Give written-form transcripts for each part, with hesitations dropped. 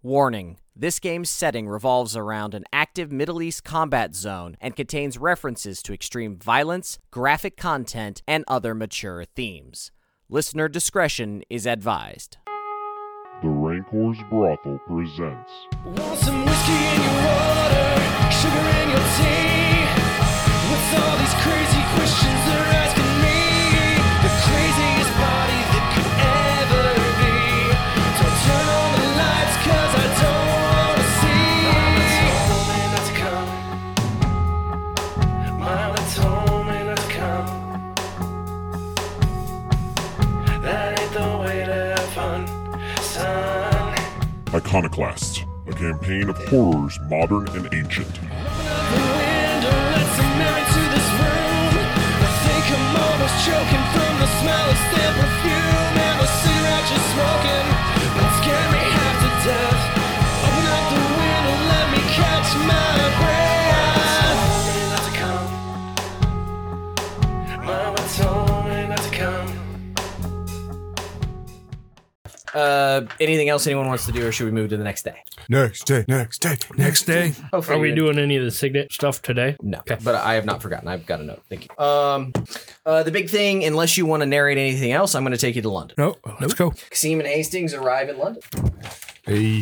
Warning. This game's setting revolves around an active Middle East combat zone and contains references to extreme violence, graphic content, and other mature themes. Listener discretion is advised. The Rancor's Brothel presents. Want some whiskey in your water, sugar in your tea? What's all these crazy questions they're asking me? The craziest body that could ever be. Don't turn on the lights 'cause I don't wanna see. Mama told me not to come. That ain't the way to have fun, son. Iconoclasts, a campaign of horrors modern and ancient. Open up the window, let some air into this room. I think I'm almost choking from the smell of stale perfume and the cigarette you're smoking. Don't scare me half to death. Open up the window, let me catch my breath. Mama told me not to come. Anything else anyone wants to do, or should we move to the next day? Next day. Next day. Are we doing any of the signet stuff today? No, but I have not forgotten. I've got a note. Thank you. The big thing, unless you want to narrate anything else, I'm going to take you to London. No, let's go. Kasim and Hastings arrive in London. Hey.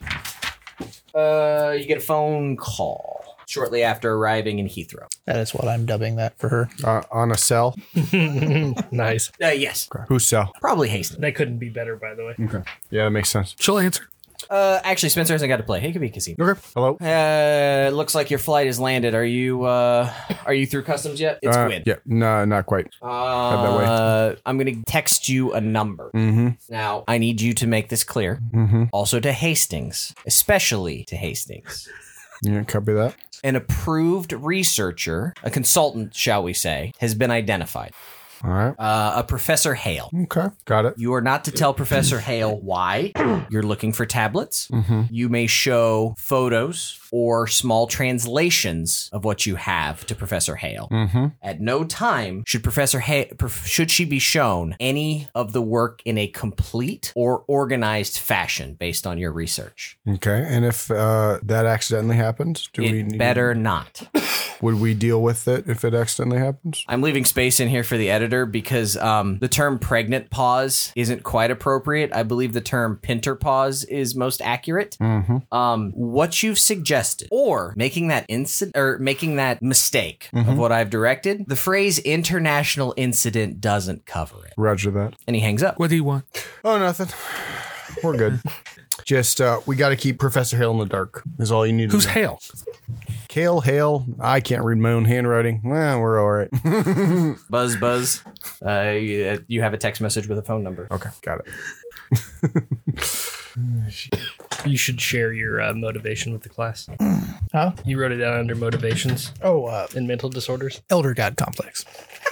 You get a phone call shortly after arriving in Heathrow. That is what I'm dubbing that for her. On a cell? Nice. Yes, Whose cell? probably Hastings. That couldn't be better, by the way. Okay. Yeah, that makes sense. She'll answer. Actually, Spencer hasn't got to play. Hey, could be Kasim. Okay. Hello? Looks like your flight has landed. Are you through customs yet? It's Gwyn. Yeah, no, not quite. that way. I'm going to text you a number. Mm-hmm. Now, I need you to make this clear. Mm-hmm. Also to Hastings, especially to Hastings. Yeah, copy that. An approved researcher, a consultant, shall we say, has been identified. All right. A Professor Hale. Okay. Got it. You are not to tell Professor Hale why you're looking for tablets. Mm-hmm. You may show photos or small translations of what you have to Professor Hale. Mm-hmm. At no time should should she be shown any of the work in a complete or organized fashion based on your research. Okay. And if that accidentally happens, Better not. Would we deal with it if it accidentally happens? I'm leaving space in here for the editor because the term pregnant pause isn't quite appropriate. I believe the term pinter pause is most accurate. Mm-hmm. What you've suggested or making that mistake of what I've directed, the phrase international incident doesn't cover it. Roger that. And he hangs up. What do you want? Oh, nothing. We're good. Just, we got to keep Professor Hale in the dark is all you need to Who's know. Hale? Hale. I can't read my own handwriting. Well, we're all right. Buzz. You have a text message with a phone number. Okay, got it. You should share your motivation with the class. Huh? You wrote it down under motivations Oh, and mental disorders. Elder God Complex.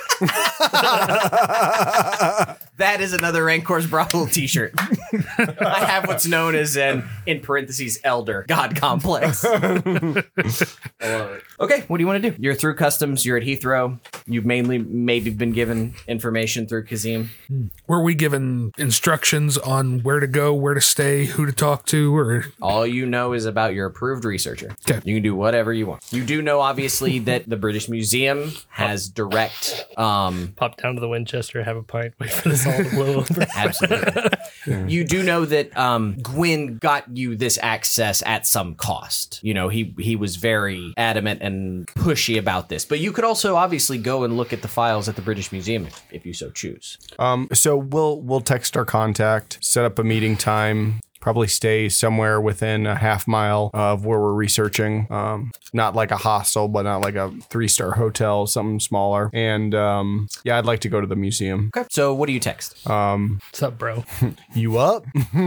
That is another Rancor's Brothel t-shirt. I have what's known as an, in parentheses, elder God complex. I love it. Okay, what do you want to do? You're through customs. You're at Heathrow. You've maybe been given information through Kazim. Were we given instructions on where to go, where to stay, who to talk to, or... All you know is about your approved researcher. Okay. You can do whatever you want. You do know, obviously, that the British Museum has direct... Pop down to the Winchester, have a pint, wait for this all to blow over. Absolutely. You do know that Gwyn got you this access at some cost. You know, he was very adamant and pushy about this. But you could also obviously go and look at the files at the British Museum if you so choose. So we'll text our contact, set up a meeting time. Probably stay somewhere within a half mile of where we're researching. Not like a hostel, but not like a 3-star hotel, something smaller. And yeah, I'd like to go to the museum. Okay. So what do you text? What's up, bro? You up?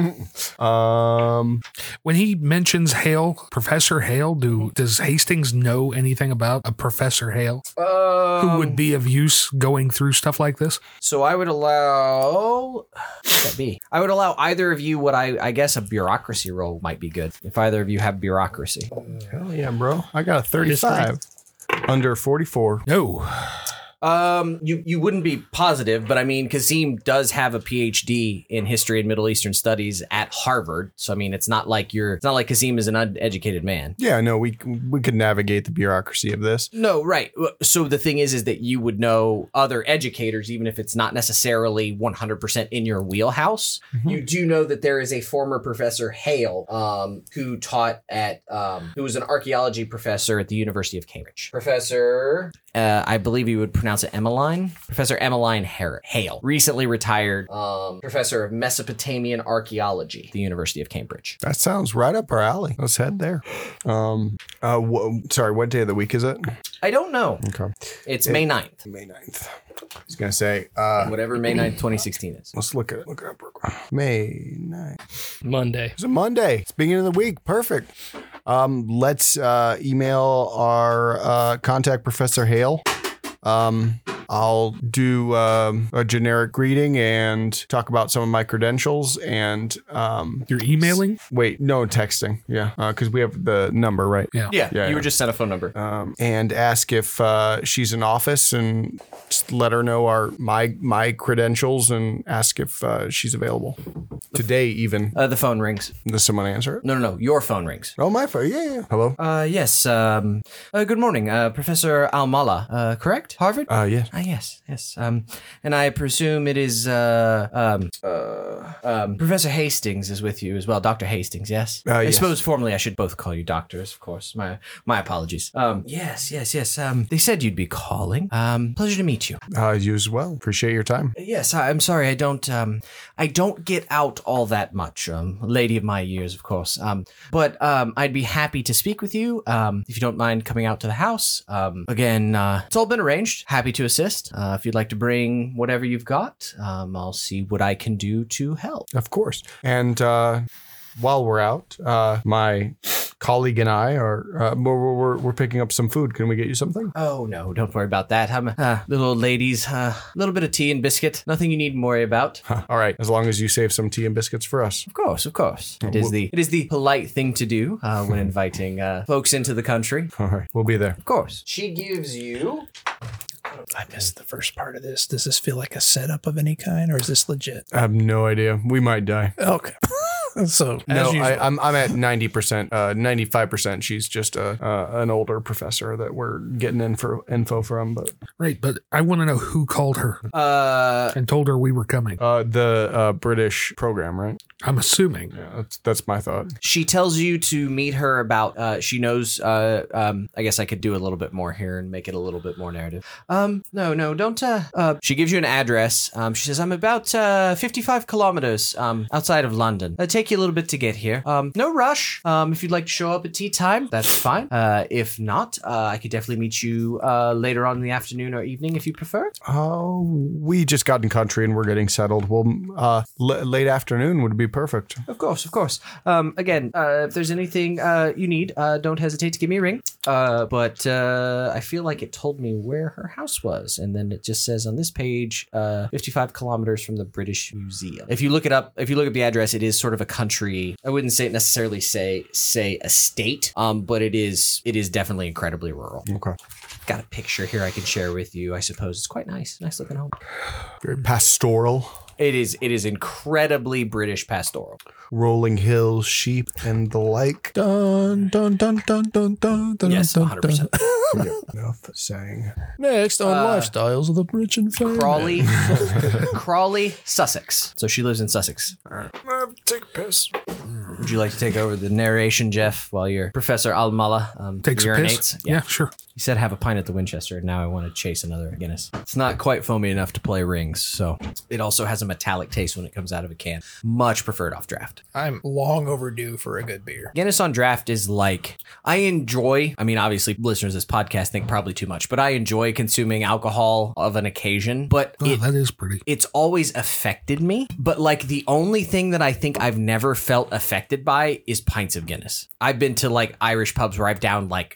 When he mentions Hale, Professor Hale, does Hastings know anything about a Professor Hale who would be of use going through stuff like this? So I would allow... What would that be? I would allow either of you what I guess a bureaucracy roll might be good. If either of you have bureaucracy. Hell yeah, bro. I got a 35. Under 44. No. You wouldn't be positive, but I mean, Kazim does have a PhD in history and Middle Eastern studies at Harvard. So I mean, it's not like Kazim is an uneducated man. Yeah, no, we could navigate the bureaucracy of this. No, right. So the thing is that you would know other educators, even if it's not necessarily 100% in your wheelhouse. Mm-hmm. You do know that there is a former Professor Hale, who taught at, who was an archaeology professor at the University of Cambridge. Professor, I believe you would pronounce it Emmeline. Professor Emmeline Hale, recently retired, professor of Mesopotamian archaeology at the University of Cambridge. That sounds right up our alley. Let's head there. Sorry, what day of the week is it? I don't know. Okay. It's May 9th. May 9th. I was going to say... whatever May 9th, 2016 is. Let's look it up. May 9th. Monday. It's a Monday. It's beginning of the week. Perfect. Let's email our contact Professor Hale. I'll do a generic greeting and talk about some of my credentials and You're emailing? wait, no, texting. Yeah, because we have the number, right? Yeah. Yeah, you were just sent a phone number. And ask if she's in office and just let her know my credentials and ask if she's available today. Even The phone rings. does someone answer it? No. Your phone rings. Oh, my phone. Yeah. Hello. Yes. Good morning, Professor Al-Mala. Correct? Harvard? Yeah. Yes. And I presume it is Professor Hastings is with you as well. Dr. Hastings, yes? I Yes. suppose formally I should both call you doctors, of course. My apologies. Yes. They said you'd be calling. Pleasure to meet you. You as well. Appreciate your time. Yes, I'm sorry. I don't get out all that much. Lady of my years, of course. But I'd be happy to speak with you if you don't mind coming out to the house. Again, it's all been arranged. Happy to assist. If you'd like to bring whatever you've got, I'll see what I can do to help. Of course. And while we're out, my colleague and I are we're picking up some food. Can we get you something? Oh no, don't worry about that. I'm little old ladies. A little bit of tea and biscuit. Nothing you need to worry about. All right. As long as you save some tea and biscuits for us. Of course. It is the polite thing to do when inviting folks into the country. All right. We'll be there. Of course. She gives you. I missed the first part of this. Does this feel like a setup of any kind, or is this legit? I have no idea. We might die. Okay. So, No, as usual, I'm at 90%, 95%. She's just an older professor that we're getting info from. But Right, but I want to know who called her and told her we were coming. the British program, right? I'm assuming. Yeah, that's my thought. She tells you to meet her about. She knows. I guess I could do a little bit more here and make it a little bit more narrative. No, don't. She gives you an address. She says I'm about 55 kilometers outside of London. It'll take you a little bit to get here. No rush. If you'd like to show up at tea time, that's fine. If not, I could definitely meet you later on in the afternoon or evening if you prefer. Oh, we just got in country and we're getting settled. Well, late afternoon would be perfect. Of course. Again, if there's anything you need, don't hesitate to give me a ring. But I feel like it told me where her house was, and then it just says on this page, 55 kilometers from the British Museum. If you look it up, if you look at the address, it is sort of a country. I wouldn't say necessarily say estate, but it is definitely incredibly rural. Okay. Got a picture here I can share with you. I suppose it's quite nice looking home. Very pastoral. It is incredibly British pastoral. Rolling hills, sheep, and the like. dun dun dun dun dun dun dun. Yes, dun, 100%. Yeah, enough saying. Next on lifestyles of the rich and famous. Crawley, Sussex. So she lives in Sussex. Take a piss. Would you like to take over the narration, Jeff, while you're Professor Al-Mala Takes a urinates? piss. Yeah, sure. He said have a pint at the Winchester, and now I want to chase another Guinness. It's not quite foamy enough to play rings, so it also has a metallic taste when it comes out of a can. Much preferred off draft. I'm long overdue for a good beer. Guinness on draft is like, obviously listeners of this podcast think probably too much, but I enjoy consuming alcohol of an occasion, but Oh, that is pretty. it's always affected me. But like the only thing that I think I've never felt affected by is pints of Guinness. I've been to like Irish pubs where I've downed like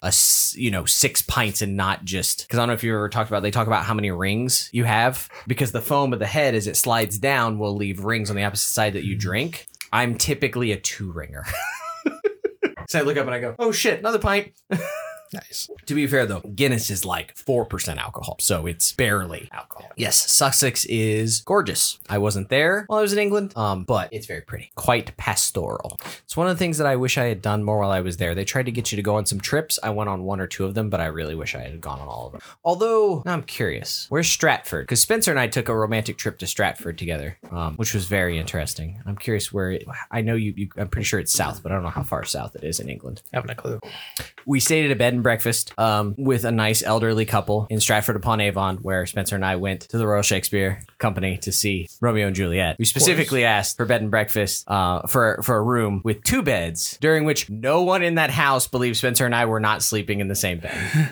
6 pints and not just, because I don't know if you ever talked about, they talk about how many rings you have because the foam of the head as it slides down will leave rings on the opposite side that you drink. I'm typically a 2 ringer. So I look up and I go, oh shit, another pint. Nice. To be fair, though, Guinness is like 4% alcohol, so it's barely alcohol. Yes, Sussex is gorgeous. I wasn't there while I was in England, but it's very pretty. Quite pastoral. It's one of the things that I wish I had done more while I was there. They tried to get you to go on some trips. I went on 1 or 2 of them, but I really wish I had gone on all of them. Although, now I'm curious. Where's Stratford? Because Spencer and I took a romantic trip to Stratford together, which was very interesting. I'm curious where I know you I'm pretty sure it's south, but I don't know how far south it is in England. Having a clue. We stayed at a bed and breakfast with a nice elderly couple in Stratford upon Avon, where Spencer and I went to the Royal Shakespeare Company to see Romeo and Juliet. We specifically asked for bed and breakfast for a room with 2 beds, during which no one in that house believed Spencer and I were not sleeping in the same bed.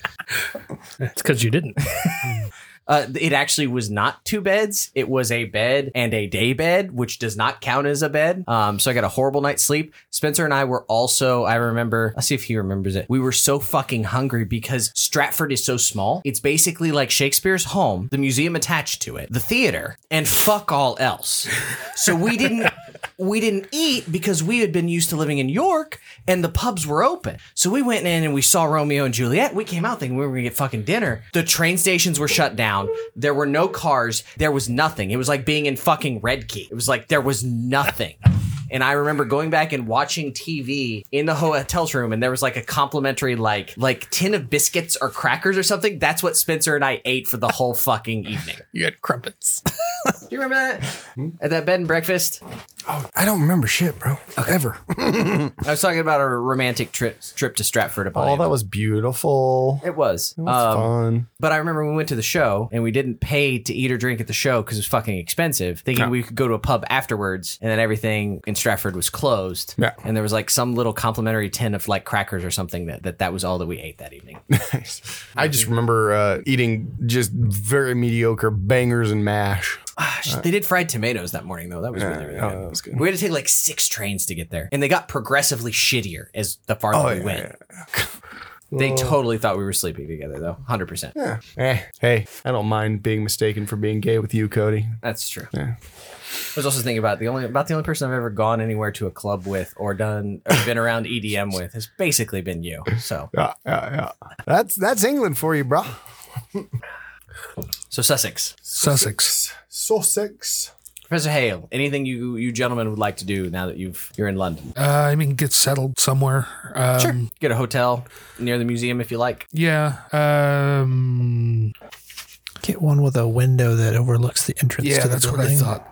It's because you didn't. It actually was not 2 beds. It was a bed and a day bed, which does not count as a bed. So I got a horrible night's sleep. Spencer and I were also, I remember, let's see if he remembers it. We were so fucking hungry because Stratford is so small. It's basically like Shakespeare's home, the museum attached to it, the theater, and fuck all else. So we didn't eat because we had been used to living in York and the pubs were open. So we went in and we saw Romeo and Juliet. We came out thinking we were going to get fucking dinner. The train stations were shut down. There were no cars. There was nothing. It was like being in fucking Red Key. It was like there was nothing. And I remember going back and watching TV in the hotel's room, and there was like a complimentary like tin of biscuits or crackers or something. That's what Spencer and I ate for the whole fucking evening. You had crumpets. Do you remember that? At that bed and breakfast? I don't remember shit, bro. Ever. I was talking about a romantic trip to Stratford upon Avon. That was beautiful. It was. It was fun. But I remember we went to the show and we didn't pay to eat or drink at the show because it was fucking expensive, thinking we could go to a pub afterwards, and then everything in Stratford was closed. Yeah. And there was like some little complimentary tin of like crackers or something that was all that we ate that evening. I just remember eating just very mediocre bangers and mash. They did fried tomatoes that morning, though. That was really, really good. That was good. We had to take like 6 trains to get there, and they got progressively shittier as the farther we went. They totally thought we were sleeping together, though. 100%. Yeah. Hey, I don't mind being mistaken for being gay with you, Cody. That's true. Yeah. I was also thinking about the only person I've ever gone anywhere to a club with or been around EDM with has basically been you. So Yeah. That's England for you, bro. So Sussex. Sussex. Professor Hale, anything you gentlemen would like to do now that you're in London? I mean, get settled somewhere. Sure. Get a hotel near the museum if you like. Yeah. Get one with a window that overlooks the entrance Yeah, to the that's what I building. thought.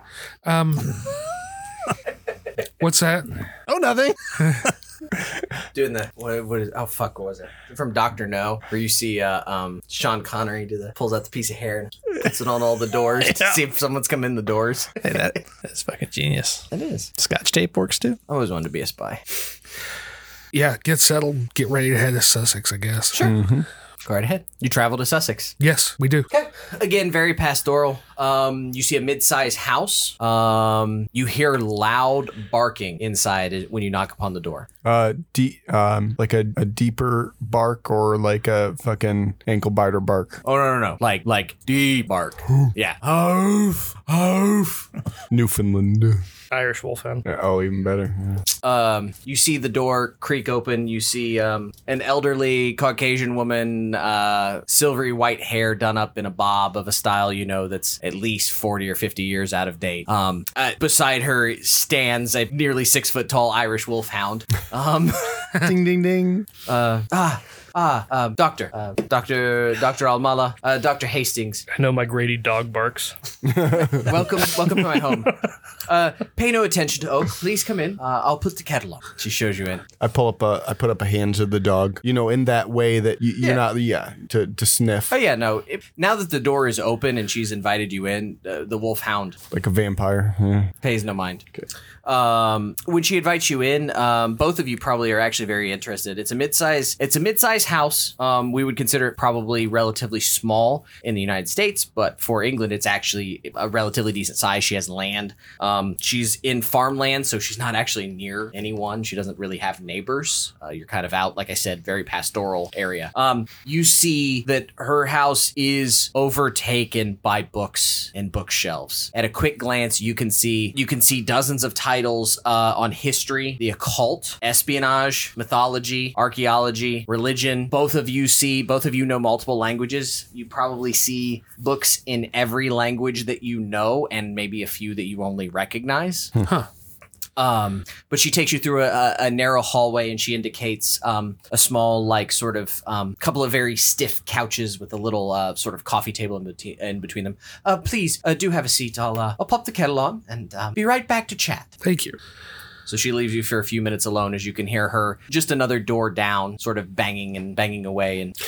What's that? Oh, nothing. Doing the what is what was it from Dr. No, where you see Sean Connery pulls out the piece of hair and puts it on all the doors to see if someone's come in the doors. Hey, that's fucking genius. It is. Scotch tape works too. I always wanted to be a spy. Yeah, get settled. Get ready to head to Sussex, I guess. Sure. Go right ahead. You travel to Sussex. Yes, we do. Okay. Again, very pastoral. You see a mid-sized house. You hear loud barking inside when you knock upon the door. Like a deeper bark or like a fucking ankle biter bark. Oh no. Like deep bark. Yeah. Hoof. Newfoundland. Irish Wolfhound. Oh, even better. Yeah. You see the door creak open. You see an elderly Caucasian woman, silvery white hair done up in a bob of a style that's at least 40 or 50 years out of date. Beside her stands a nearly 6 foot tall Irish Wolfhound. Ding, ding, ding. Doctor Almala, Dr. Hastings. I know my Grady dog barks. Welcome to my home. Pay no attention to Oak. Please come in. I'll put the kettle on. She shows you in. I put up a hand to the dog, in that way that you're not, to sniff Oh yeah, no. Now that the door is open and she's invited you in, the Wolfhound like a vampire. Yeah. pays no mind. When she invites you in, both of you probably are actually very interested. It's a mid-size house. We would consider it probably relatively small in the United States, but for England, it's actually a relatively decent size. She has land. She's in farmland, so she's not actually near anyone. She doesn't really have neighbors. You're kind of out, like I said, very pastoral area. You see that her house is overtaken by books books and bookshelves. At a quick glance, you can see dozens of titles on history, the occult, espionage, mythology, archaeology, religion. Both of you know multiple languages. You probably see books in every language that you know, and maybe a few that you only recognize. But she takes you through a narrow hallway, and she indicates a small, like, sort of couple of very stiff couches with a little sort of coffee table in between them. Please do have a seat. I'll pop the kettle on and be right back to chat. Thank you. So she leaves you for a few minutes alone as you can hear her just another door down, sort of banging away. And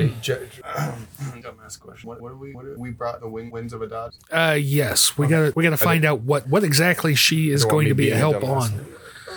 dumbass question. What we brought the winds of a dot? Yes, we gotta find out what exactly she is going to be a help on.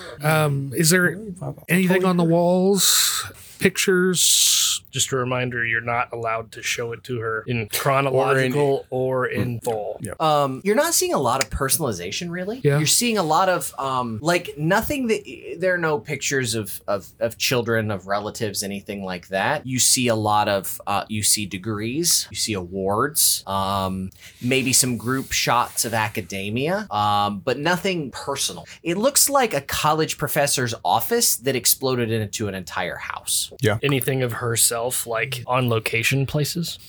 Is there anything on the walls? Pictures? Just a reminder, you're not allowed to show it to her in chronological or in full. You're not seeing a lot of personalization, really. Yeah. You're seeing a lot of like nothing that there are no pictures of children, of relatives, anything like that. You see a lot of you see degrees, you see awards, maybe some group shots of academia, but nothing personal. It looks like a college professor's office that exploded into an entire house. Anything of herself, like on location places?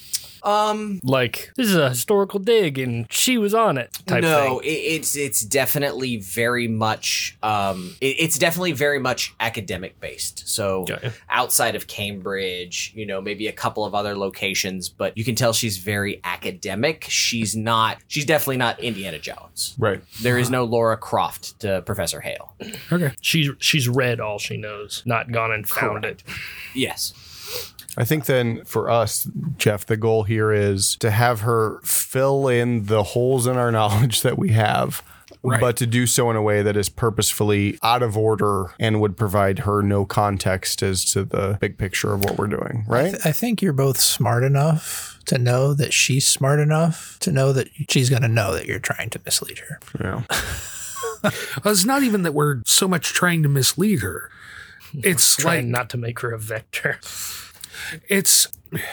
Like, this is a historical dig and she was on it type no, thing. it's definitely very much it's definitely very much academic based. So Okay. outside of Cambridge, maybe a couple of other locations, but you can tell she's very academic. She's definitely not Indiana Jones. Right. There is no Laura Croft to Professor Hale. Okay. She's read all she knows, not gone and found it. Yes. I think then for us, Jeff, the goal here is to have her fill in the holes in our knowledge that we have, Right. but to do so in a way that is purposefully out of order and would provide her no context as to the big picture of what we're doing, right? I think you're both smart enough to know that she's smart enough to know that she's going to know that you're trying to mislead her. Yeah. Well, it's not even that we're so much trying to mislead her. It's Trying like not to make her a vector. it's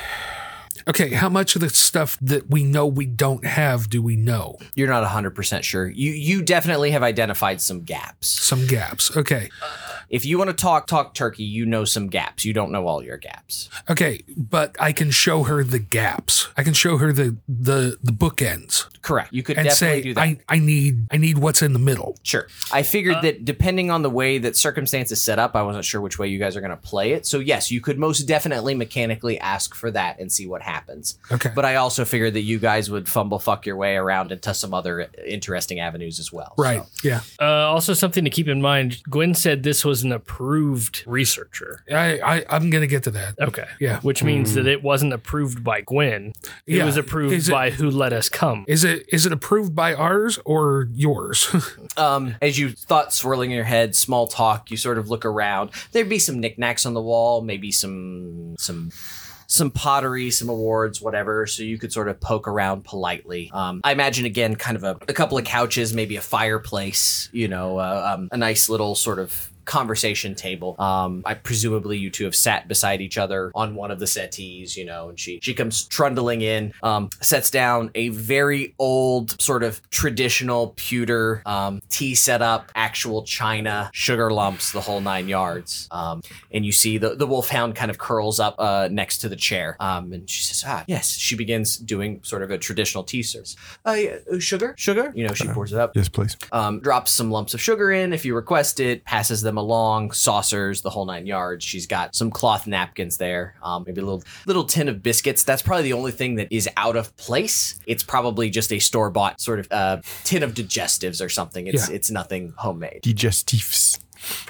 okay. How much of the stuff that we know we don't have do we know? You're not 100% sure. You definitely have identified some gaps. Some gaps. Okay. If you want to talk turkey, you know some gaps. You don't know all your gaps. Okay, but I can show her the gaps. I can show her the bookends Correct. You could and definitely say do that. I need what's in the middle. Sure. I figured that depending on the way that circumstances set up, I wasn't sure which way you guys are going to play it. So yes, you could most definitely mechanically ask for that and see what happens. Okay. But I also figured that you guys would fuck your way around into some other interesting avenues as well. Right. So. Yeah. Also, something to keep in mind, Gwen said this was an approved researcher. I'm gonna get to that. Okay. Yeah. Which means that it wasn't approved by Gwen. It Yeah. was approved Is it- by who let us come. Is it approved by ours or yours? As you thought swirling in your head, small talk, you sort of look around. There'd be some knickknacks on the wall, maybe some pottery, some awards, whatever. So you could sort of poke around politely. I imagine again, kind of a couple of couches, maybe a fireplace, a nice little sort of conversation table. I presumably you two have sat beside each other on one of the settees, and she comes trundling in, sets down a very old sort of traditional pewter tea setup, actual china, sugar lumps, the whole 9 yards. And you see the wolfhound kind of curls up next to the chair. And she says, yes. She begins doing sort of a traditional tea service. Sugar? She pours it up. Yes, please. Drops some lumps of sugar in if you request it, passes them along, saucers, the whole 9 yards. She's got some cloth napkins there, maybe a little tin of biscuits. That's probably the only thing that is out of place. It's probably just a store-bought sort of tin of digestives or something. It's nothing homemade. Digestifs.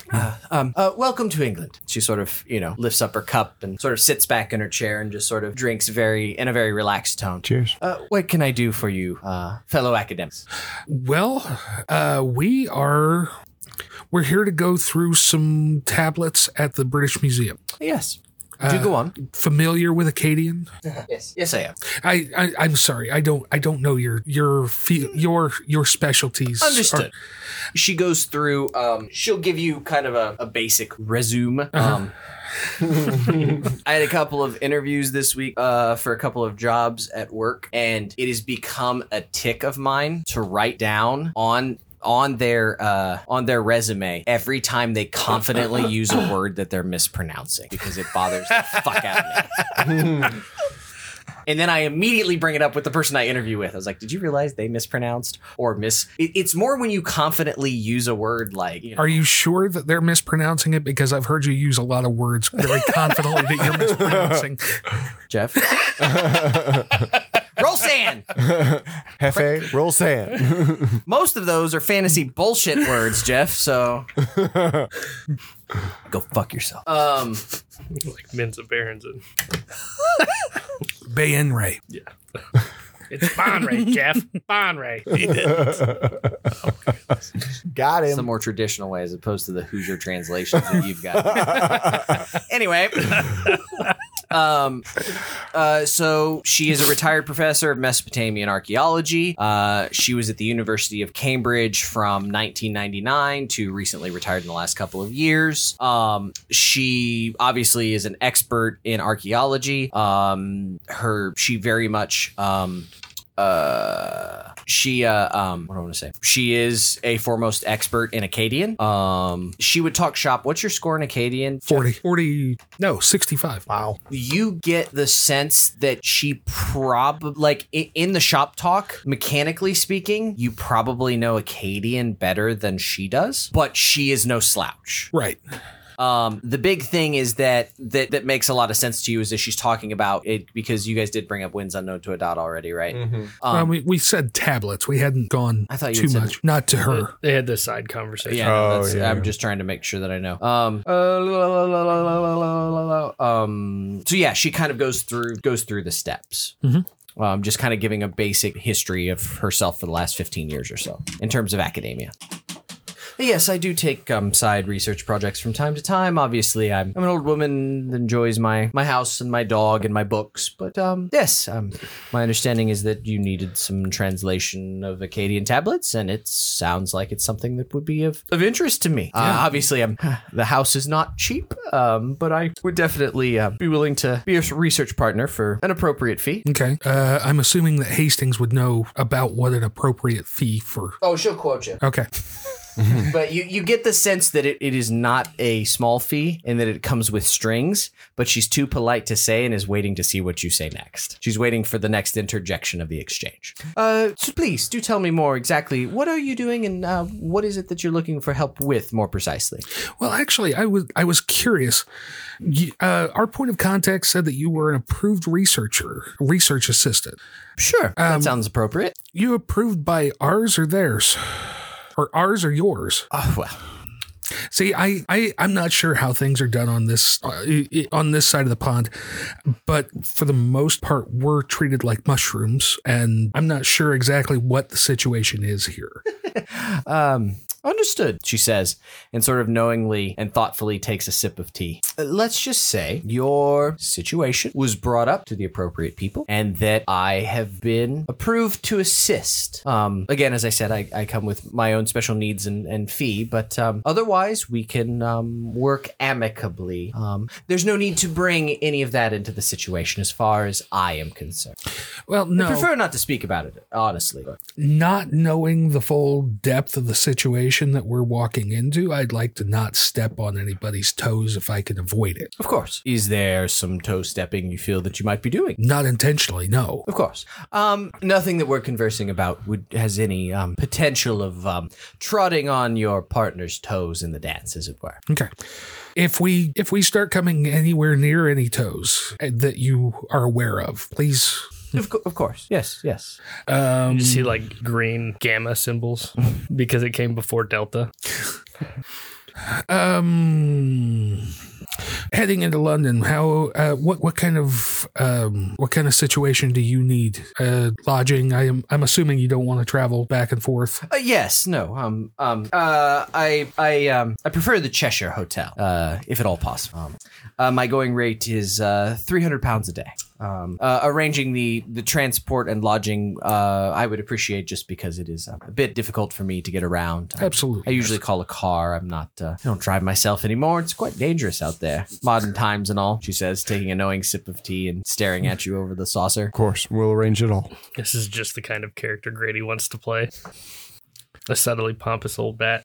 Welcome to England. She sort of, lifts up her cup and sort of sits back in her chair and just sort of drinks in a very relaxed tone. Cheers. What can I do for you, fellow academics? Well, we're here to go through some tablets at the British Museum. Yes. Do go on. Familiar with Akkadian? Yes, I am. I'm sorry. I don't know your specialties. Understood. She goes through, she'll give you kind of a basic resume. I had a couple of interviews this week for a couple of jobs at work, and it has become a tick of mine to write down on their resume every time they confidently use a word that they're mispronouncing, because it bothers the fuck out of me. And then I immediately bring it up with the person I interview with. I was like, did you realize they mispronounced or It's more when you confidently use a word like, Are you sure that they're mispronouncing it? Because I've heard you use a lot of words very confidently that you're mispronouncing. Jeff? Roll sand! Hefe, roll sand. Most of those are fantasy bullshit words, Jeff, so go fuck yourself. Like Mensa Berenson. Bayenray. Yeah. It's Bonray, Jeff. Bonray. Got It's the him. more traditional way as opposed to the Hoosier translations that you've got. Anyway. So she is a retired professor of Mesopotamian archaeology. She was at the University of Cambridge from 1999 to recently retired in the last couple of years. She obviously is an expert in archaeology. She very much, what do I want to say? She is a foremost expert in Akkadian. She would talk shop. What's your score in Akkadian? 65. Wow. You get the sense that she probably, in the shop talk, mechanically speaking, you probably know Akkadian better than she does, but she is no slouch. Right. The big thing is that makes a lot of sense to you is that she's talking about it, because you guys did bring up winds unknown to a dot already, right? We said tablets. We hadn't gone I thought you too said- much. Not to her. They had this side conversation. Yeah, no, Oh, yeah. I'm just trying to make sure that I know. So yeah, she kind of goes through the steps. Just kind of giving a basic history of herself for the last 15 years or so in terms of academia. Yes, I do take side research projects from time to time. Obviously, I'm an old woman that enjoys my house and my dog and my books. But yes, my understanding is that you needed some translation of Akkadian tablets, and it sounds like it's something that would be of interest to me. Obviously, the house is not cheap, but I would definitely be willing to be a research partner for an appropriate fee. Okay. I'm assuming that Hastings would know about what an appropriate fee for. Oh, she'll quote you. Okay. But you get the sense that it is not a small fee and that it comes with strings, but she's too polite to say and is waiting to see what you say next. She's waiting for the next interjection of the exchange. So please, do tell me more exactly. What are you doing and what is it that you're looking for help with more precisely? Well, actually, I was curious. Our point of contact said that you were an approved research assistant. Sure, that sounds appropriate. You approved by ours or theirs? Or ours or yours? Oh, well. See, I'm not sure how things are done on this side of the pond, but for the most part, we're treated like mushrooms, and I'm not sure exactly what the situation is here. Understood, she says, and sort of knowingly and thoughtfully takes a sip of tea. Let's just say your situation was brought up to the appropriate people and that I have been approved to assist. Again, as I said, I come with my own special needs and fee, but otherwise we can work amicably. There's no need to bring any of that into the situation as far as I am concerned. Well, no. I prefer not to speak about it, honestly. Not knowing the full depth of the situation that we're walking into, I'd like to not step on anybody's toes if I can avoid it. Of course. Is there some toe stepping you feel that you might be doing? Not intentionally, no. Of course. Nothing that we're conversing about has any potential of trotting on your partner's toes in the dance, as it were. Okay. If we start coming anywhere near any toes that you are aware of, please. Of course. Yes. You see like green gamma symbols because it came before Delta. Heading into London, how what kind of situation do you need? Lodging. I'm assuming you don't want to travel back and forth. Yes. No. I prefer the Cheshire Hotel, if at all possible. My going rate is £300 a day. Arranging the transport and lodging, I would appreciate, just because it is a bit difficult for me to get around. Absolutely. I usually call a car. I'm not. I don't drive myself anymore. It's quite dangerous out there. Modern times and all. She says, taking a knowing sip of tea and staring at you over the saucer. Of course, we'll arrange it all. This is just the kind of character Grady wants to play. A subtly pompous old bat.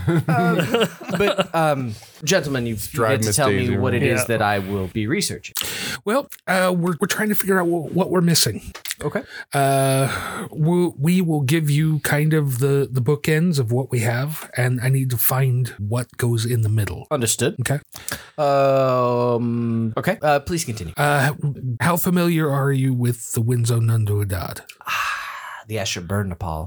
But, gentlemen, you get to Miss tell Daisy me what it around. is Yeah. that I will be researching. Well, we're trying to figure out what we're missing. Okay. We will give you kind of the bookends of what we have, and I need to find what goes in the middle. Understood. Okay. Okay. Please continue. How familiar are you with the Winzo Nunduadad? The Ashurbanipal.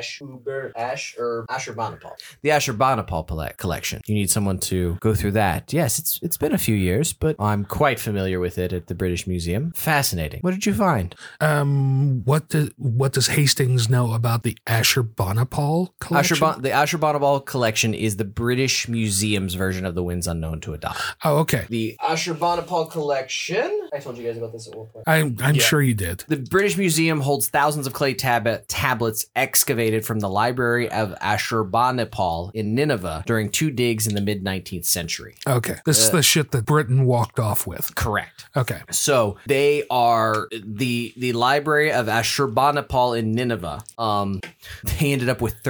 Ashurbanipal. The Ashurbanipal collection. You need someone to go through that. Yes, it's been a few years, but I'm quite familiar with it at the British Museum. Fascinating. What did you find? What does Hastings know about the Ashurbanipal collection? The Ashurbanipal collection is the British Museum's version of the Winds Unknown to Adad. Oh, okay. The Ashurbanipal collection. I told you guys about this at one point. I'm sure you did. The British Museum holds thousands of clay tablets excavated from the library of Ashurbanipal in Nineveh during 2 digs in the mid-19th century. Okay. This is the shit that Britain walked off with. Correct. Okay. So they are the library of Ashurbanipal in Nineveh. They ended up with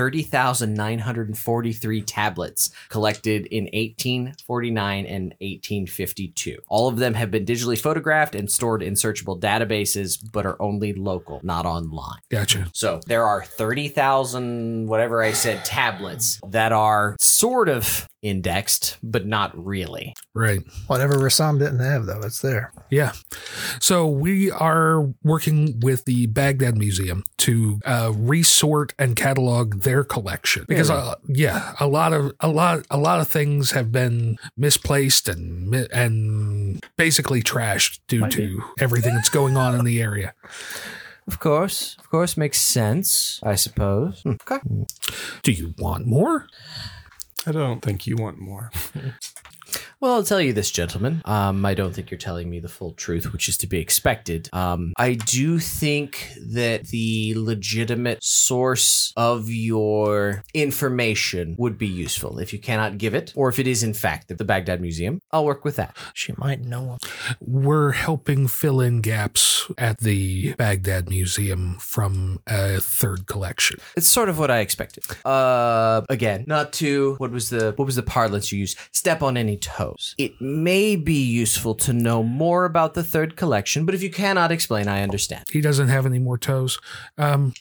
30,943 tablets collected in 1849 and 1852. All of them have been digitally photographed and stored in searchable databases, but are only local, not online. Gotcha. So there are 30,000, whatever I said, tablets that are sort of indexed, but not really. Right. Whatever Rassam didn't have, though, it's there. Yeah. So we are working with the Baghdad Museum to resort and catalog their collection because a lot of things have been misplaced and basically trashed due to everything that's going on in the area. Of course, makes sense, I suppose. Okay. Do you want more? I don't think you want more. Well, I'll tell you this, gentlemen. I don't think you're telling me the full truth, which is to be expected. I do think that the legitimate source of your information would be useful. If you cannot give it, or if it is in fact the Baghdad Museum, I'll work with that. She might know him. We're helping fill in gaps at the Baghdad Museum from a third collection. It's sort of what I expected. Again, not to what was the parlance you used? Step on any toes. It may be useful to know more about the third collection, but if you cannot explain, I understand. He doesn't have any more toes. Did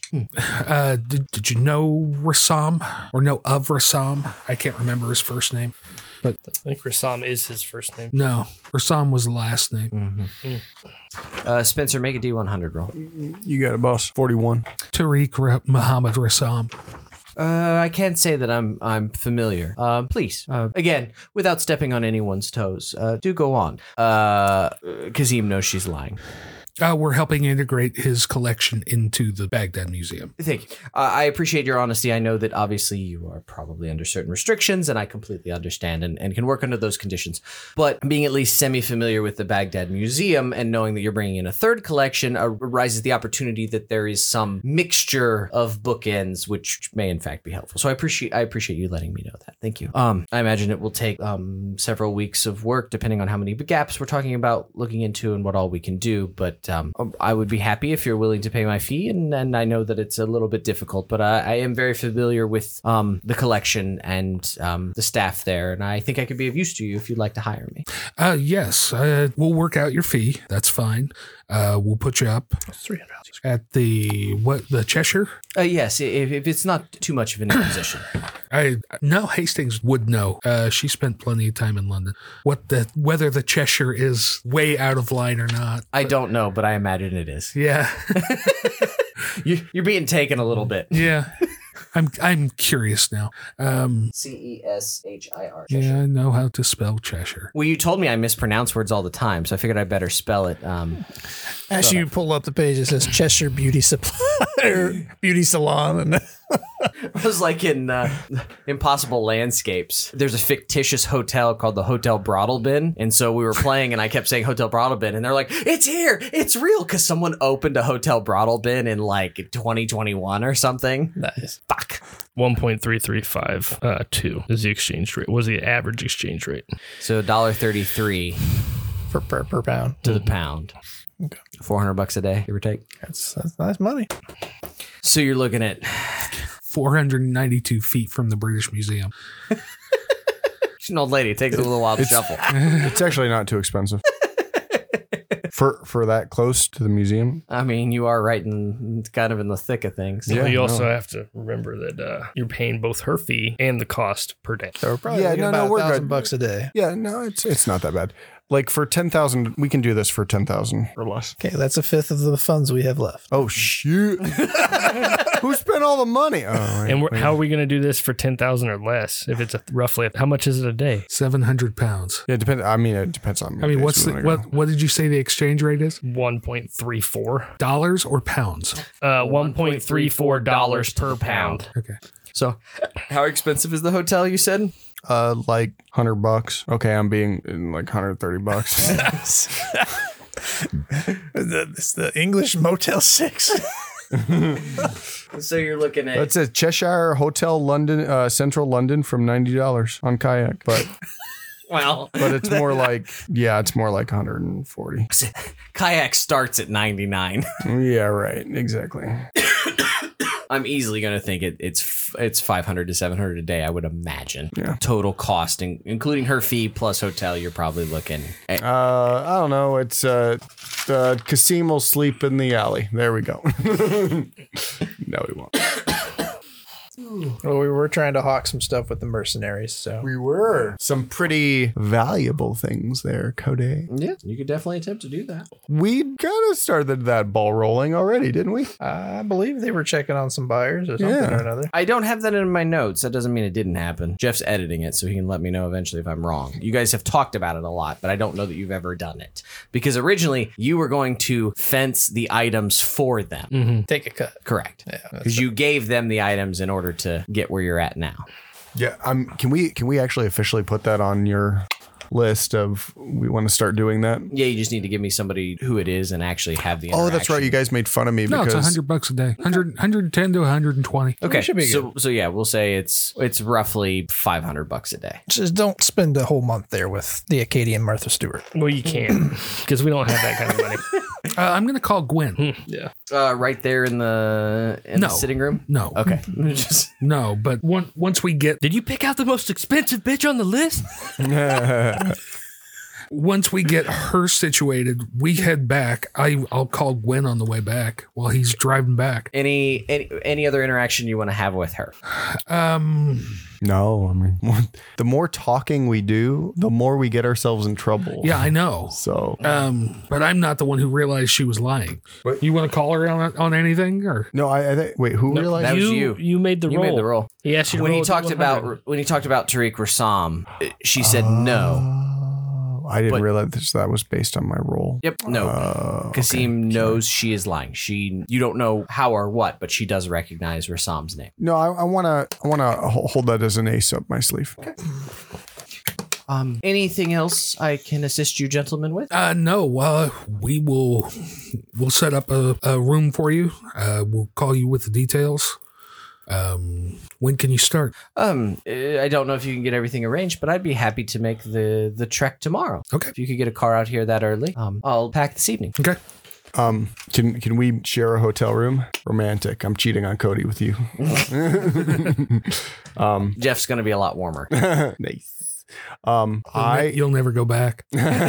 you know Rassam or know of Rassam? I can't remember his first name. But I think Rassam is his first name. no, Rassam was the last name. Spencer, make a D100 roll. You got it, boss. 41. Tariq Muhammad Rassam. I can't say that I'm familiar. Please, again, without stepping on anyone's toes, do go on. Kazim knows she's lying. We're helping integrate his collection into the Baghdad Museum. Thank you. I appreciate your honesty. I know that obviously you are probably under certain restrictions, and I completely understand and can work under those conditions. But being at least semi-familiar with the Baghdad Museum and knowing that you're bringing in a third collection arises the opportunity that there is some mixture of bookends, which may in fact be helpful. So I appreciate you letting me know that. Thank you. I imagine it will take several weeks of work, depending on how many gaps we're talking about looking into and what all we can do. But I would be happy if you're willing to pay my fee, and I know that it's a little bit difficult, but I am very familiar with the collection and the staff there, and I think I could be of use to you if you'd like to hire me. Yes, we'll work out your fee. That's fine. We'll put you up $300. at the Cheshire. Yes, if it's not too much of an imposition. No, Hastings would know. She spent plenty of time in London. Whether the Cheshire is way out of line or not. I don't know, but I imagine it is. Yeah. You're being taken a little bit. Yeah. I'm curious now. Ceshir. Yeah, I know how to spell Cheshire. Well, you told me I mispronounce words all the time, so I figured I better spell it. As you pull up the page, it says Cheshire Beauty Supply or Beauty Salon, and It was like in Impossible Landscapes. There's a fictitious hotel called the Hotel Broadlebin. And so we were playing and I kept saying Hotel Broadlebin. And they're like, it's here. It's real. Because someone opened a Hotel Broadlebin in like 2021 or something. Nice. Fuck. 1.3352 is the exchange rate. Was the average exchange rate? So $1.33 Per pound. to the pound. Okay. $400 a day, give or take. That's nice money. So you're looking at 492 feet from the British Museum. she's an old lady. It takes a little while to shuffle. It's actually not too expensive. For that close to the museum. I mean, you are right in kind of in the thick of things. So Yeah, you also no. have to remember that you're paying both her fee and the cost per day. So we're probably Yeah, looking no, about we're good. $1,000 a day. Yeah, no, it's not that bad. Like for 10,000, we can do this for 10,000 or less. Okay, that's a fifth of the funds we have left. Oh shoot! Who spent all the money? Oh, right. And how are we going to do this for 10,000 or less? If it's roughly, how much is it a day? 700 pounds. Yeah, it depends. I mean, it depends on. I mean, days what's we the, wanna go. what did you say the exchange rate is? 1.34. Dollars or pounds? $1.34 per pound. Okay. So, how expensive is the hotel? You said Like $100. Okay, I'm being in like $130. It's the English Motel 6. so. You're looking at That's a Cheshire Hotel, London, Central London, from $90 on kayak, but it's more like it's more like 140. kayak starts at 99. Yeah, right, exactly. I'm easily going to think it's 500 to 700 a day. I would imagine. Yeah. Total cost, including her fee plus hotel, you're probably looking at I don't know. It's Kasim will sleep in the alley. There we go. No, he won't. Well, we were trying to hawk some stuff with the mercenaries, so We were some pretty valuable things there, Code. Yeah, you could definitely attempt to do that. We kind of started that ball rolling already, didn't we? I believe they were checking on some buyers or something Yeah. or another. I don't have that in my notes. That doesn't mean it didn't happen. Jeff's editing it, so he can let me know eventually if I'm wrong. You guys have talked about it a lot, but I don't know that you've ever done it. Because originally, you were going to fence the items for them. Take a cut. Correct. Yeah, that's Because you gave them the items in order to get where you're at now. Yeah. Can we actually officially put that on your list of we want to start doing that? Yeah, you just need to give me somebody who it is and actually have the Oh, that's right. interaction. You guys made fun of me No, because it's $100 a day. 110 to 120. Okay, should be so yeah, we'll say it's roughly $500 a day. Just don't spend a whole month there with the Acadian Martha Stewart. Well, you can't because we don't have that kind of money. I'm going to call Gwen. Yeah. Right there in the No. sitting room. No. Okay, just No, but once we get Did you pick out the most expensive bitch on the list? once we get her situated, we head back. I'll call Gwen on the way back while he's driving back. any other interaction you want to have with her. no, I mean, the more talking we do, the more we get ourselves in trouble. Yeah, I know. So But I'm not the one who realized she was lying. You want to call her on anything or? no, I think. Wait, who realized? that was you. You made the You roll. made the roll. He asked you to When roll he a talked D100. about Tariq Rassam, she said no. I didn't But- realize that was based on my role. Yep, no. Kasim knows she is lying. You don't know how or what, but she does recognize Rassam's name. No, I wanna hold that as an ace up my sleeve. Anything else I can assist you gentlemen with? No. We'll set up a room for you. We'll call you with the details. When can you start? I don't know if you can get everything arranged, but I'd be happy to make the trek tomorrow. Okay. If you could get a car out here that early, I'll pack this evening. Okay. Can we share a hotel room? Romantic. I'm cheating on Cody with you. Jeff's going to be a lot warmer. Nice. You'll never go back.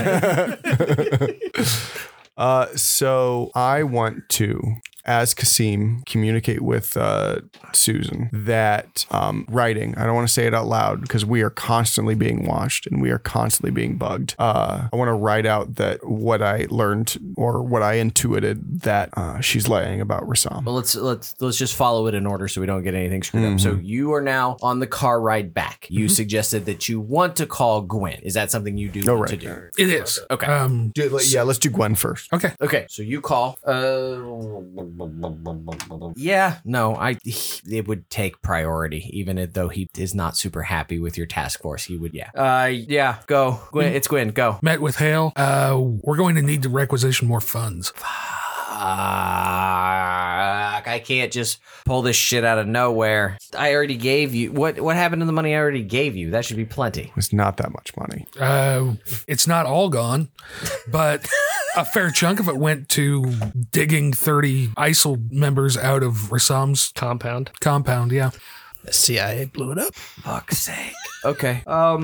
So I want to, as Kasim, communicate with Susan that writing, I don't want to say it out loud because we are constantly being watched and we are constantly being bugged. I want to write out that what I learned or what I intuited that she's lying about Rassam. Well, let's just follow it in order so we don't get anything screwed up. So you are now on the car ride back. You suggested that you want to call Gwen. Is that something you do want to do? It is. Okay. Yeah, let's do Gwen first. Okay. Okay, so you call. Yeah, no, it would take priority, even though he is not super happy with your task force. He would, yeah, go. Gwyn, it's Gwyn, go. Met with Hale. We're going to need to requisition more funds. I can't just pull this shit out of nowhere. I already gave you what happened to the money I already gave you? That should be plenty. It's not that much money. It's not all gone, but a fair chunk of it went to digging 30 ISIL members out of Rassam's Compound. Yeah. The CIA blew it up. Fuck's sake. Okay.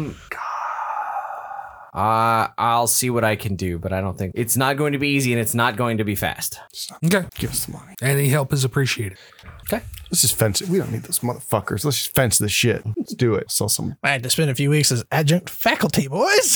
I'll see what I can do, but I don't think it's not going to be easy and it's not going to be fast. Okay. Give us the money. Any help is appreciated. Okay. Let's just fence it. We don't need those motherfuckers. Let's just fence this shit. Let's do it. Sell some. I had to spend a few weeks as adjunct faculty, boys.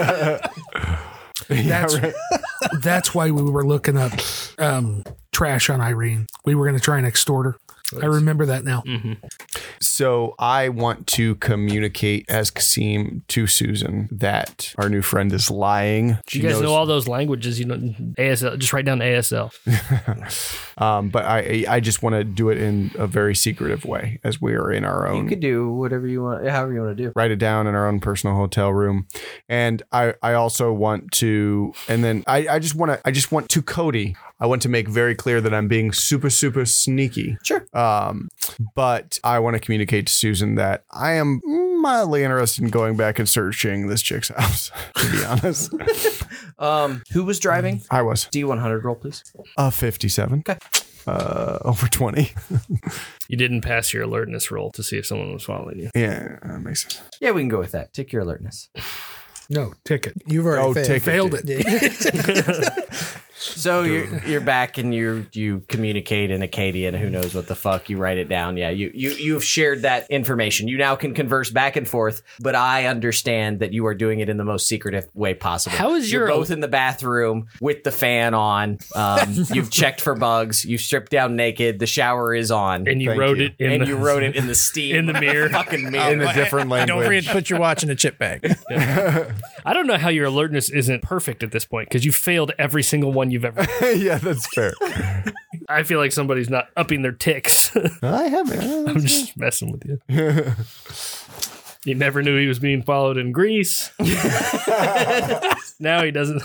That's why we were looking up trash on Irene. We were going to try and extort her. I remember that now. Mm-hmm. So I want to communicate as Kasim to Susan that our new friend is lying. You guys know all those languages. You know, ASL. Just write down ASL. But I just want to do it in a very secretive way, as we are in our own. You could do whatever you want, however you want to do. Write it down in our own personal hotel room, and I also want to, and then I just want to Cody. I want to make very clear that I'm being super, super sneaky. Sure. But I want to communicate to Susan that I am mildly interested in going back and searching this chick's house, to be honest. Who was driving? I was. D100 roll, please. 57. Okay. Over 20. You didn't pass your alertness roll to see if someone was following you. Yeah, that makes sense. Yeah, we can go with that. Take your alertness. No, ticket. You've already Failed it. So you're back and you communicate in Akkadian. Who knows what the fuck? You write it down. Yeah, you've shared that information. You now can converse back and forth. But I understand that you are doing it in the most secretive way possible. How is You're your both in the bathroom with the fan on? You've checked for bugs. You stripped down naked. The shower is on. and you Thank wrote you. it in And the, you wrote it in the steam in the mirror. Fucking mirror. In a different language. Don't forget to put your watch in a chip bag. I don't know how your alertness isn't perfect at this point because you failed every single one you've ever. Yeah, that's fair. I feel like somebody's not upping their ticks. I haven't. I'm just messing with you. You never knew he was being followed in Greece. Now he doesn't.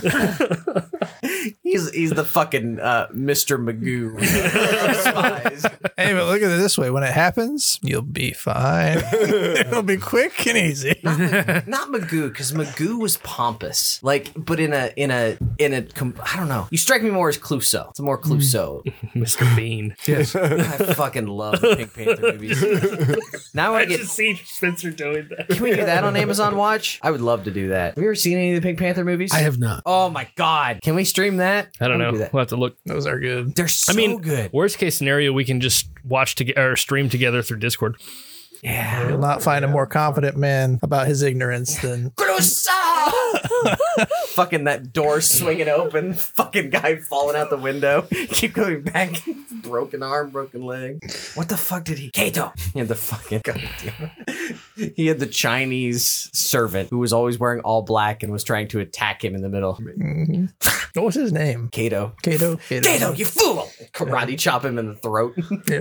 He's the fucking Mr. Magoo. of spies. Hey, but look at it this way. When it happens, you'll be fine. It'll be quick and easy. Not Magoo, because Magoo was pompous. Like, but in a I don't know. You strike me more as Clouseau. It's a more Clouseau. Mr. Bean. Yes. I fucking love the Pink Panther movies. Now I I get. just see Spencer doing that. Can we do that on Amazon Watch? I would love to do that. Have you ever seen any of the Pink Panther movies? I have not. Oh my god! Can we stream that? I don't would know. do that. We'll have to look. Those are good. They're so good. Worst case scenario, we can just watch together or stream together through Discord. Yeah. You'll not find a more confident man about his ignorance than Clouseau! Fucking that door swinging open. Fucking guy falling out the window. Keep going back. Broken arm, broken leg. What the fuck did he? Kato! He had the fucking. He had the Chinese servant who was always wearing all black and was trying to attack him in the middle. what was his name? Kato. Kato. Kato, you fool! Karate chop him in the throat.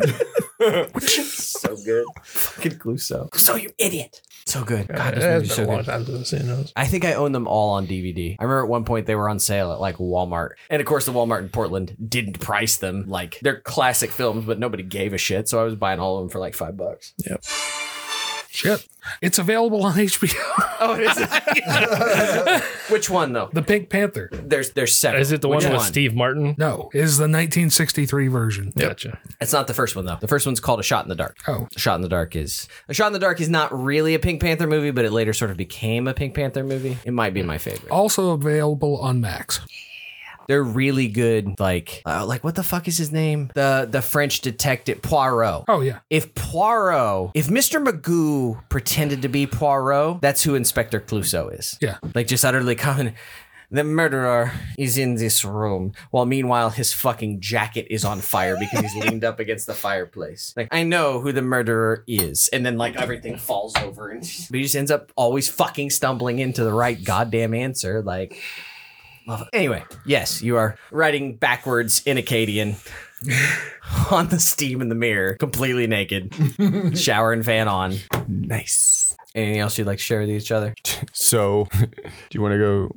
So good. Fucking Clouseau. Clouseau, you idiot. So good. God, those It movies has are been so a long good. time since I've seen those. I think I own them all on DVD. I remember at one point they were on sale at like Walmart. And of course the Walmart in Portland didn't price them. Like they're classic films, but nobody gave a shit. So I was buying all of them for like $5. Yep. Shit. It's available on HBO. Oh, it is. Which one though? The Pink Panther. There's several. Is it the Which one with Steve Martin? No, it is the 1963 version. Gotcha. It's not the first one though. The first one's called A Shot in the Dark. Oh. A Shot in the Dark is not really a Pink Panther movie, but it later sort of became a Pink Panther movie. It might be my favorite. Also available on Max. They're really good. Like what the fuck is his name? The French detective Poirot. Oh, yeah. If Mr. Magoo pretended to be Poirot, that's who Inspector Clouseau is. Yeah. Like just utterly common. The murderer is in this room, while meanwhile his fucking jacket is on fire because he's leaned up against the fireplace. Like, I know who the murderer is. And then like everything falls over and but he just ends up always fucking stumbling into the right goddamn answer. Like, Love it. Anyway, yes, you are riding backwards in Acadian on the steam in the mirror, completely naked, shower and fan on. Nice. Anything else you'd like to share with each other? So, do you want to go?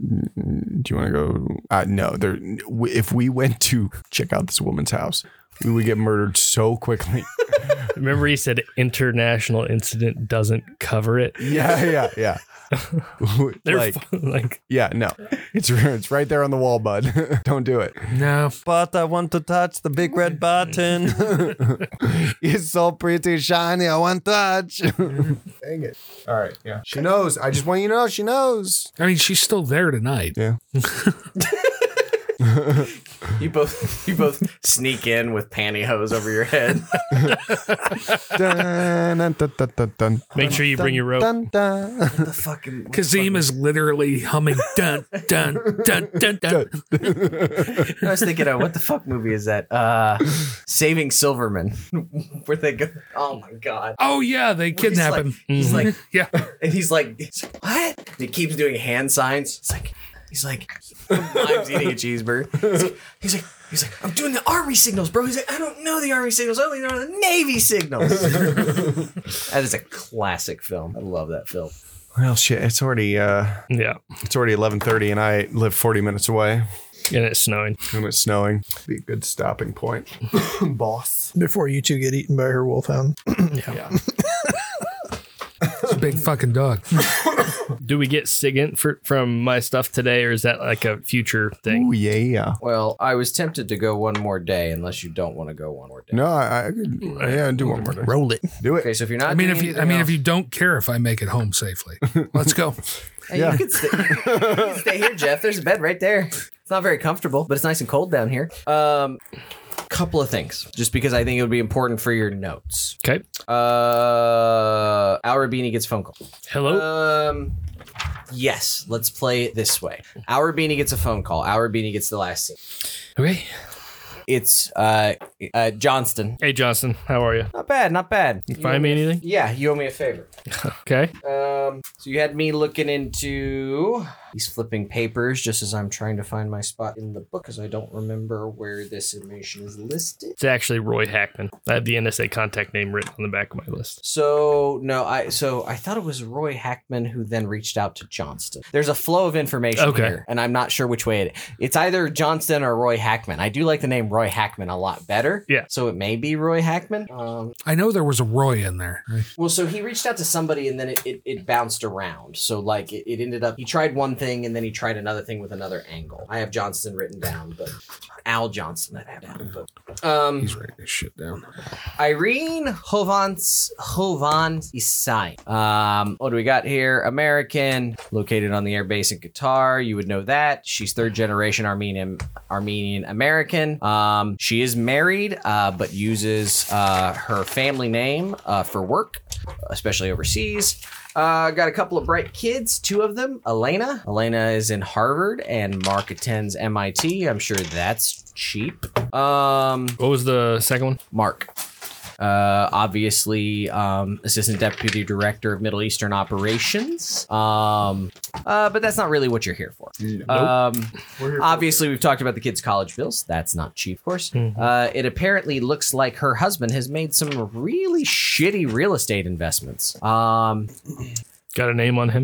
No. If we went to check out this woman's house, we would get murdered so quickly. Remember, he said international incident doesn't cover it. Yeah. They're No, it's right there on the wall, bud. Don't do it. No. But I want to touch the big red button. It's so pretty shiny. I want to touch. Dang it. All right. Yeah. She knows. I just want you to know she knows. I mean, she's still there tonight. Yeah. You both sneak in with pantyhose over your head. Dun, dun, dun, dun, dun, dun, Make sure you bring your rope. dun, dun. The fucking Kazim is literally humming dun dun dun dun dun. I was thinking, what the fuck movie is that? Saving Silverman. Where they go? Oh my god. Oh yeah, they kidnap him. He's like, Yeah. and he's like, what? And he keeps doing hand signs. He's like, I'm eating a cheeseburger. He's like, I'm doing the army signals, bro. He's like, I don't know the army signals. I only know the Navy signals. That is a classic film. I love that film. Well, shit. It's already Yeah. It's already 11:30, and I live 40 minutes away, And it's snowing. and it's snowing. Be a good stopping point, boss. Before you two get eaten by her wolfhound. It's a big fucking dog. Do we get SIGINT from my stuff today, or is that like a future thing? Oh yeah. Well, I was tempted to go one more day, unless you don't want to go one more day. No, I could. Yeah, do one more day. Roll it. Do it. Okay, so if you're not, I mean, doing if you anything don't care if I make it home safely, let's go. Hey, Yeah. you can stay here, Jeff. There's a bed right there. It's not very comfortable, but it's nice and cold down here. Couple of things, just because I think it would be important for your notes. Okay. Al Rabini gets a phone call. Hello. Yes, let's play it this way. Al Rabini gets a phone call. Al Rabini gets the last scene. Okay. It's Johnston. Hey, Johnson. How are you? Not bad, not bad. You Find me anything? Yeah, you owe me a favor. Okay. So you had me looking into. He's flipping papers just as I'm trying to find my spot in the book because I don't remember where this information is listed. It's actually Roy Hackman. I have the NSA contact name written on the back of my list. So no, I thought it was Roy Hackman who then reached out to Johnston. There's a flow of information here, and I'm not sure which way it's either Johnston or Roy Hackman. I do like the name Roy Hackman a lot better. Yeah. So it may be Roy Hackman. I know there was a Roy in there. Right? Well, so he reached out to somebody and then it bounced around. So like it ended up, he tried one thing and then he tried another thing with another angle. I have Johnston written down, but Al Johnston I have down. But, He's writing this shit down. Irene Hovan Isai. What do we got here? American, located on the air base in Qatar. You would know that. She's third generation Armenian American. She is married, but uses her family name for work, especially overseas. Got a couple of bright kids, two of them. Elena is in Harvard and Mark attends MIT. I'm sure that's cheap. What was the second one? Mark. Obviously, Assistant Deputy Director of Middle Eastern Operations. But that's not really what you're here for. Obviously, we've talked about the kids' college bills. That's not cheap, of course. It apparently looks like her husband has made some really shitty real estate investments. Got a name on him?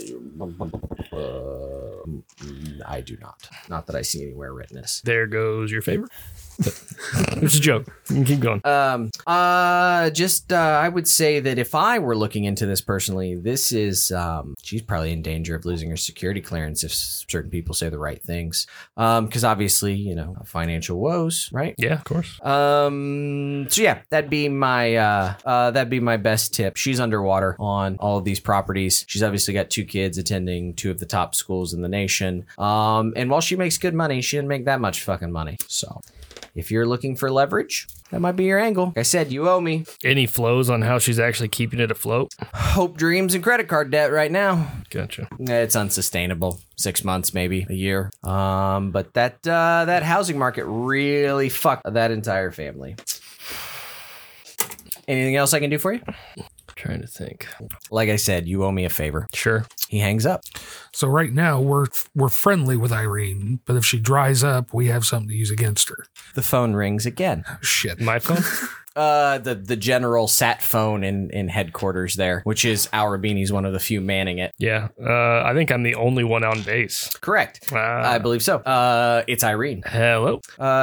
I do not. Not that I see anywhere written this. There goes your favor. It's a joke. You can keep going. I would say that if I were looking into this personally, this is, she's probably in danger of losing her security clearance if certain people say the right things. Because obviously, financial woes, right? Yeah, of course. So yeah, that'd be my best tip. She's underwater on all of these properties. She's obviously got two kids attending two of the top schools in the nation. And while she makes good money, she didn't make that much fucking money. So if you're looking for leverage, that might be your angle. Like I said, you owe me. Any flows on how she's actually keeping it afloat? Hope dreams and credit card debt right now. Gotcha. It's unsustainable. 6 months, maybe a year. But that housing market really fucked that entire family. Anything else I can do for you? Trying to think. Like I said, you owe me a favor. Sure. He hangs up. So right now we're friendly with Irene, but if she dries up, we have something to use against her. The phone rings again. Shit. My phone? The general sat phone in headquarters there, which is Albini's one of the few manning it. Yeah. I think I'm the only one on base. Correct. I believe so. It's Irene. Hello.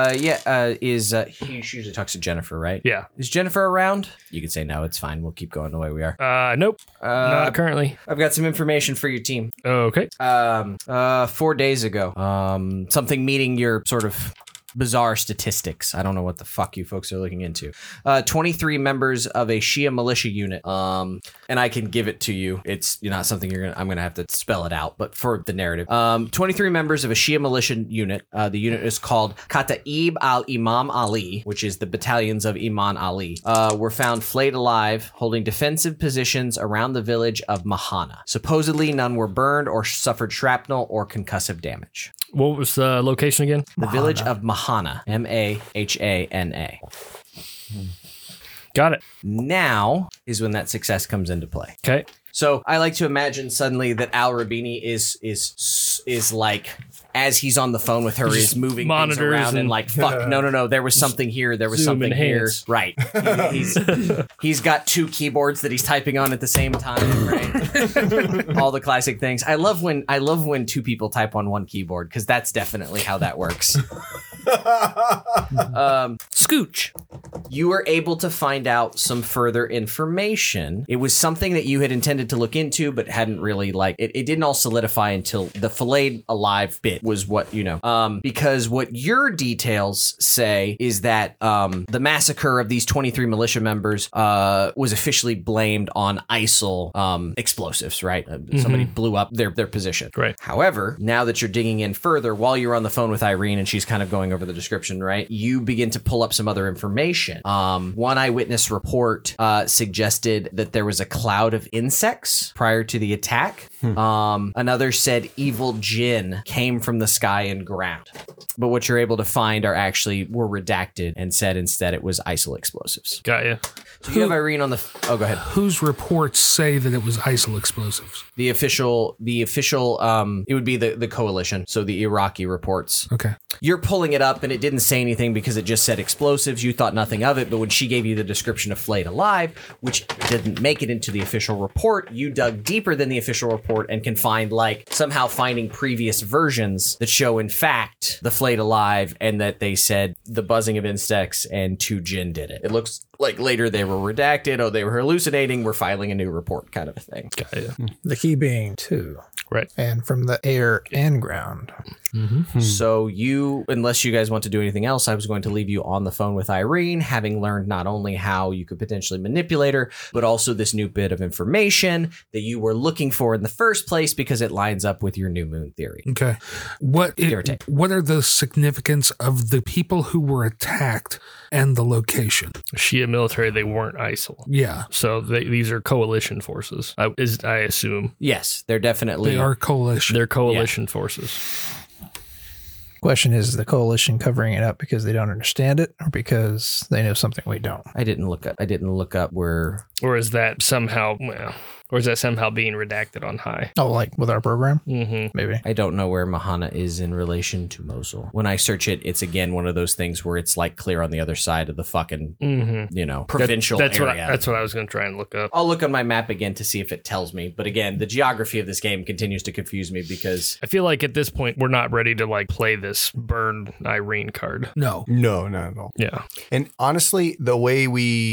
He usually talks to Jennifer, right? Yeah. Is Jennifer around? You could say no, it's fine. We'll keep going the way we are. Nope. Not currently. I've got some information for your team. Okay. 4 days ago, something meeting your sort of bizarre statistics. I don't know what the fuck you folks are looking into. 23 members of a Shia militia unit. And I can give it to you. It's not something I'm gonna have to spell it out, but for the narrative. 23 members of a Shia militia unit. The unit is called Kataib al-Imam Ali, which is the battalions of Imam Ali. Were found flayed alive, holding defensive positions around the village of Mahana. Supposedly none were burned or suffered shrapnel or concussive damage. What was the location again? The village of Mahana, Mahana. Got it. Now is when that success comes into play. Okay. So I like to imagine suddenly that Albini is like, as he's on the phone with her, is moving things monitors around and and- like, fuck, no, there was something here, there was Zoom something here. enhance. Right. He's got two keyboards that he's typing on at the same time, right? All the classic things. I love when two people type on one keyboard, because that's definitely how that works. Scooch. You were able to find out some further information. It was something that you had intended to look into, but hadn't really it didn't all solidify until the filleted alive bit was what you know. Because what your details say is that the massacre of these 23 militia members was officially blamed on ISIL explosives, right? Somebody blew up their position. Right. However, now that you're digging in further, while you're on the phone with Irene and she's kind of going over the description, right? You begin to pull up some other information. One eyewitness report suggested that there was a cloud of insects prior to the attack. Another said evil jinn came from the sky and ground. But what you're able to find were redacted and said instead it was ISIL explosives. Got you. So you have Irene on the... Oh, go ahead. Whose reports say that it was ISIL explosives? The official, it would be the coalition. So the Iraqi reports. Okay. You're pulling it up and it didn't say anything because it just said explosives. You thought nothing of it. But when she gave you the description of flayed alive, which didn't make it into the official report, you dug deeper than the official report and can find somehow finding previous versions that show in fact the flayed alive and that they said the buzzing of insects and two jinn did it. It looks like later they were redacted. Oh, they were hallucinating. We're filing a new report kind of a thing. Got you. The key being 2. Right. And from the air and ground. So unless you guys want to do anything else, I was going to leave you on the phone with Irene, having learned not only how you could potentially manipulate her, but also this new bit of information that you were looking for in the first place because it lines up with your new moon theory. Okay. Give or take. What are the significance of the people who were attacked and the location? Shia military, they weren't ISIL. Yeah. So these are coalition forces, I assume. Yes, they're definitely... They are coalition. They're coalition forces. Question is the coalition covering it up because they don't understand it or because they know something we don't? I didn't look up where... Or is that somehow being redacted on high? Oh, like with our program? Mm-hmm. Maybe. I don't know where Mahana is in relation to Mosul. When I search it, it's again one of those things where it's clear on the other side of the fucking, provincial area. That's what I was going to try and look up. I'll look on my map again to see if it tells me. But again, the geography of this game continues to confuse me because... I feel like at this point, we're not ready to play this burn Irene card. No. No, not at all. Yeah. And honestly, the way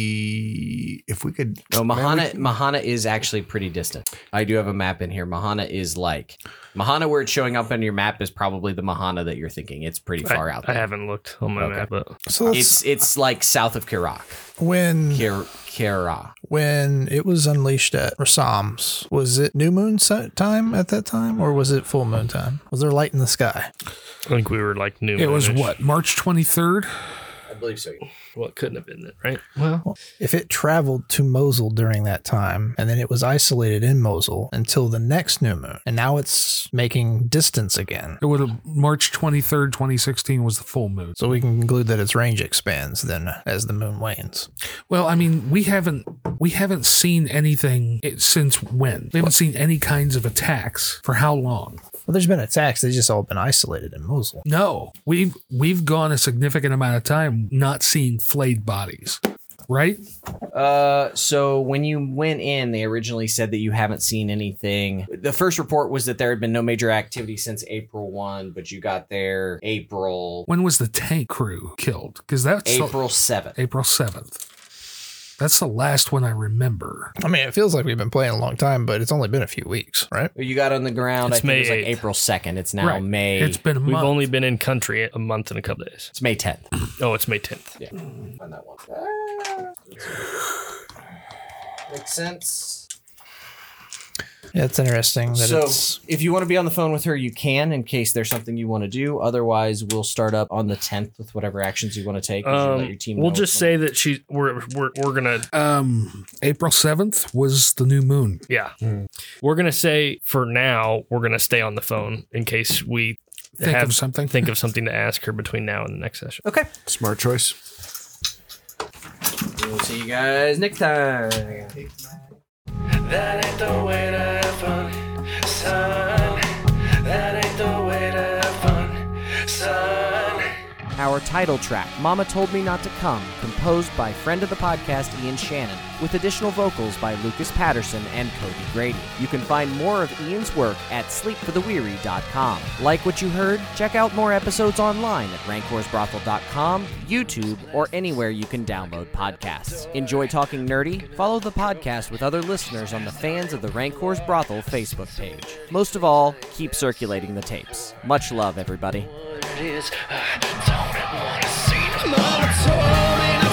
if we could... No, Mahana is actually pretty distant. I do have a map in here. Mahana is Mahana where it's showing up on your map is probably the Mahana that you're thinking. It's pretty far out there. I haven't looked on my map, but So It's south of Kirak. when Kira. when it was unleashed at Rasam's, was it new moon time at that time or was it full moon time? Was there light in the sky? I think we were new. It was moon-ish. what, March 23rd? I believe so. Well, it couldn't have been it, right? Well, If it traveled to Mosul during that time, and then it was isolated in Mosul until the next new moon, and now it's making distance again. It would have March 23rd, 2016 was the full moon. So we can conclude that its range expands then as the moon wanes. Well, I mean, we haven't seen anything since when? We haven't seen any kinds of attacks for how long? Well, there's been attacks. They've just all been isolated in Mosul. No, we've gone a significant amount of time not seeing flayed bodies, right? So when you went in, they originally said that you haven't seen anything. The first report was that there had been no major activity since April 1, but you got there April When was the tank crew killed? Because that's April 7th. April 7th. That's the last one I remember. I mean, it feels like we've been playing a long time, but it's only been a few weeks, right? You got on the ground, It's I think May it was like 8th. April 2nd. It's now Right. May. It's been a we've month. only been in country a month and a couple days. It's May 10th. Oh, it's May 10th. Yeah, find that one. Makes sense. Yeah, it's interesting that So, it's... if you want to be on the phone with her, you can, in case there's something you want to do. Otherwise, we'll start up on the 10th with whatever actions you want to take. You let your team know We'll what's just going say that we're gonna April 7th was the new moon. yeah. We're gonna say for now we're gonna stay on the phone in case we Think have of something. Think of something to ask her between now and the next session. on. Okay. Smart choice. We'll see you guys next time. That ain't the way to have fun, son. That ain't the way to have fun, son. Our title track, Mama Told Me Not to Come, composed by friend of the podcast Ian Shannon, with additional vocals by Lucas Patterson and Cody Grady. You can find more of Ian's work at sleepfortheweary.com. Like what you heard? Check out more episodes online at rancorsbrothel.com, YouTube, or anywhere you can download podcasts. Enjoy talking nerdy? Follow the podcast with other listeners on the Fans of the Rancors Brothel Facebook page. Most of all, keep circulating the tapes. Much love, everybody. It is, I don't wanna see no more. Mama told me not